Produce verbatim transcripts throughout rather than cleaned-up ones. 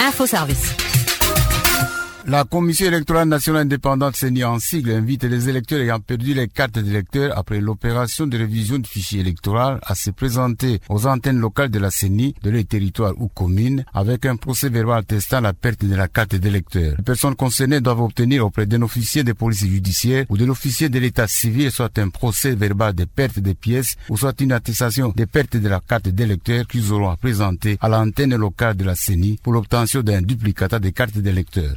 Infoservice. La Commission électorale nationale indépendante C E N I en sigle invite les électeurs ayant perdu les cartes d'électeurs après l'opération de révision du fichier électoral à se présenter aux antennes locales de la C E N I, de leur territoire ou commune, avec un procès verbal attestant la perte de la carte d'électeur. Les personnes concernées doivent obtenir auprès d'un officier de police judiciaire ou de l'officier de l'état civil soit un procès verbal de perte des pièces ou soit une attestation de perte de la carte d'électeur qu'ils auront à présenter à l'antenne locale de la C E N I pour l'obtention d'un duplicata de carte d'électeur.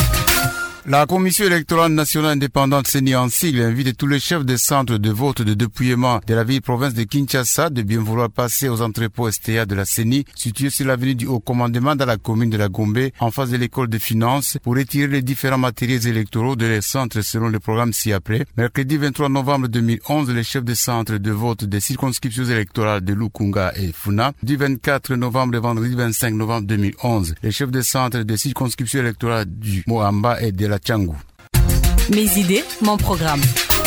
La Commission électorale nationale indépendante C E N I en sigle invite tous les chefs des centres de vote de dépouillement de la ville-province de Kinshasa de bien vouloir passer aux entrepôts S T A de la C E N I situés sur l'avenue du Haut Commandement dans la commune de la Gombe en face de l'école de finances pour retirer les différents matériels électoraux de les centres selon le programme ci-après. Mercredi vingt-trois novembre deux mille onze, les chefs des centres de vote des circonscriptions électorales de Lukunga et Funa. Du vingt-quatre novembre et vendredi vingt-cinq novembre deux mille onze, les chefs des centres des circonscriptions électorales du Moamba et de la Tchangou. Mes idées, mon programme.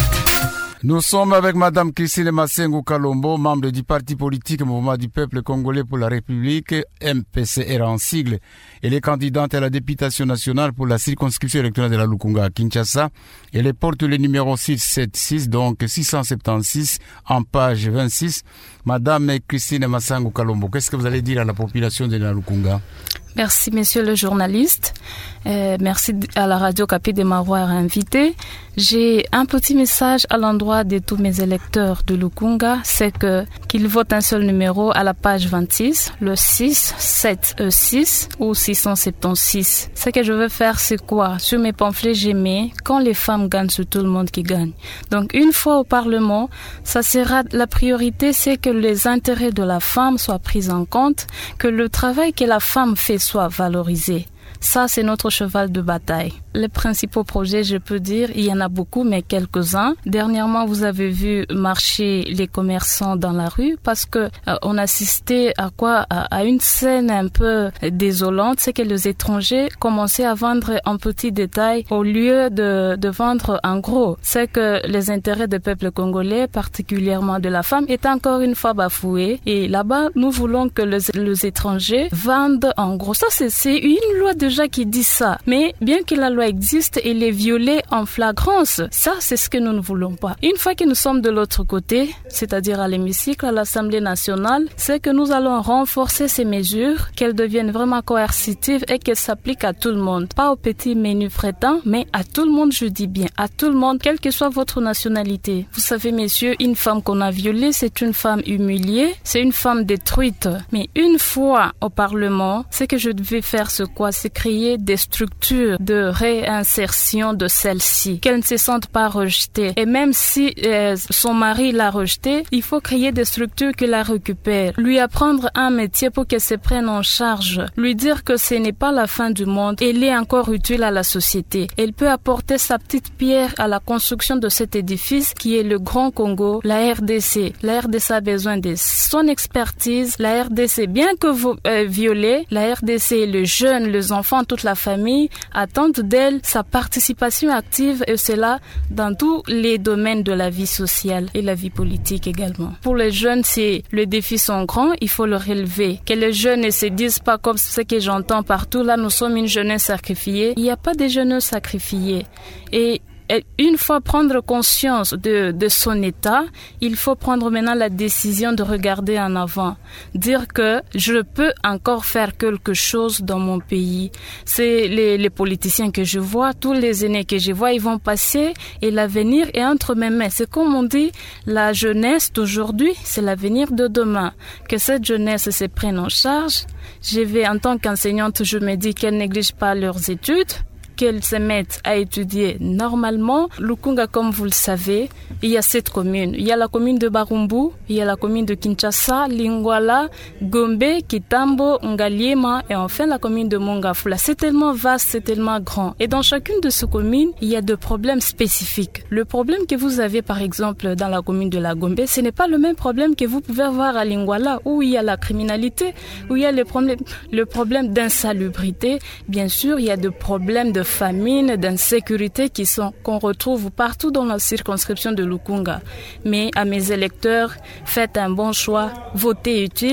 Nous sommes avec Madame Christine Massengo Kalombo, membre du parti politique Mouvement du Peuple Congolais pour la République, M P C R en sigle. Elle est candidate à la députation nationale pour la circonscription électorale de la Lukunga à Kinshasa. Elle porte le numéro six cent soixante-seize, donc six cent soixante-seize, en page vingt-six. Madame Christine Massengo Kalombo, qu'est-ce que vous allez dire à la population de la Lukunga? Merci, monsieur le journaliste. Euh, merci à la radio Capi de m'avoir invité. J'ai un petit message à l'endroit de tous mes électeurs de Lukunga, c'est que qu'ils votent un seul numéro à la page vingt-six, le six sept six ou six cent soixante-seize. Ce que je veux faire, c'est quoi? Sur mes pamphlets, j'ai mis quand les femmes gagnent, c'est tout le monde qui gagne. Donc, une fois au Parlement, ça sera la priorité, c'est que les intérêts de la femme soient pris en compte, que le travail que la femme fait soit valorisé. Ça, c'est notre cheval de bataille. Les principaux projets, je peux dire, il y en a beaucoup, mais quelques-uns. Dernièrement, vous avez vu marcher les commerçants dans la rue parce que euh, on assistait à quoi? À, à une scène un peu désolante, c'est que les étrangers commençaient à vendre en petits détails au lieu de, de vendre en gros. C'est que les intérêts des peuples congolais, particulièrement de la femme, est encore une fois bafoués. Et là-bas, nous voulons que les, les étrangers vendent en gros. Ça, c'est, c'est une loi déjà qui dit ça. Mais bien que la loi existe, elle est violée en flagrance. Ça, c'est ce que nous ne voulons pas. Une fois que nous sommes de l'autre côté, c'est-à-dire à l'hémicycle, à l'Assemblée nationale, c'est que nous allons renforcer ces mesures, qu'elles deviennent vraiment coercitives et qu'elles s'appliquent à tout le monde. Pas aux petits menus frétants, mais à tout le monde, je dis bien, à tout le monde, quelle que soit votre nationalité. Vous savez, messieurs, une femme qu'on a violée, c'est une femme humiliée, c'est une femme détruite. Mais une fois au Parlement, ce que je devais faire, c'est quoi? C'est créer des structures de réinsertion de celle-ci, qu'elle ne se sente pas rejetée. Et même si euh, son mari l'a rejetée, il faut créer des structures qui la récupèrent, lui apprendre un métier pour qu'elle se prenne en charge, lui dire que ce n'est pas la fin du monde, elle est encore utile à la société. Elle peut apporter sa petite pierre à la construction de cet édifice qui est le Grand Congo, la R D C. La R D C a besoin de son expertise. La R D C, bien que vous, euh, violée, la R D C, les jeunes, les enfants, toute la famille attendent d'elle sa participation active et cela dans tous les domaines de la vie sociale et la vie politique également. Pour les jeunes, si les défis sont grands, il faut le relever. Que les jeunes ne se disent pas comme ce que j'entends partout, là nous sommes une jeunesse sacrifiée. Il n'y a pas de jeunesse sacrifiée. Et Et une fois prendre conscience de, de son état, il faut prendre maintenant la décision de regarder en avant. Dire que je peux encore faire quelque chose dans mon pays. C'est les, les politiciens que je vois, tous les aînés que je vois, ils vont passer et l'avenir est entre mes mains. C'est comme on dit, la jeunesse d'aujourd'hui, c'est l'avenir de demain. Que cette jeunesse se prenne en charge. Je vais, en tant qu'enseignante, je me dis qu'elle néglige pas leurs études, qu'elles se mettent à étudier normalement. Lukunga, comme vous le savez, il y a sept communes. Il y a la commune de Barumbu, il y a la commune de Kinshasa, Lingwala, Gombe, Kitambo, Ngaliema et enfin la commune de Mongafula. C'est tellement vaste, c'est tellement grand. Et dans chacune de ces communes, il y a des problèmes spécifiques. Le problème que vous avez par exemple dans la commune de la Gombe, ce n'est pas le même problème que vous pouvez avoir à Lingwala où il y a la criminalité, où il y a le problème, le problème d'insalubrité. Bien sûr, il y a des problèmes de famine, d'insécurité qui sont, qu'on retrouve partout dans la circonscription de Lukunga. Mais à mes électeurs, faites un bon choix, votez utile,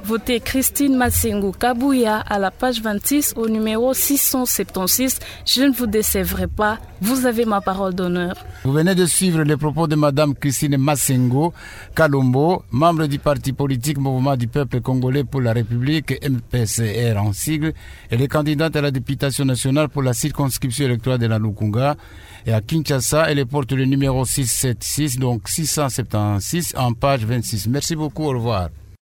votez Christine Massengo Kabouya à la page vingt-six au numéro six cent soixante-seize. Je ne vous décevrai pas, vous avez ma parole d'honneur. Vous venez de suivre les propos de Madame Christine Massengo Kalombo, membre du parti politique Mouvement du Peuple Congolais pour la République, M P C R en sigle. Elle est candidate à la députation nationale pour la circonscription électorale de la Lukunga. Et à Kinshasa, elle porte le numéro six cent soixante-seize, donc six cent soixante-seize en page vingt-six. Merci beaucoup, au revoir.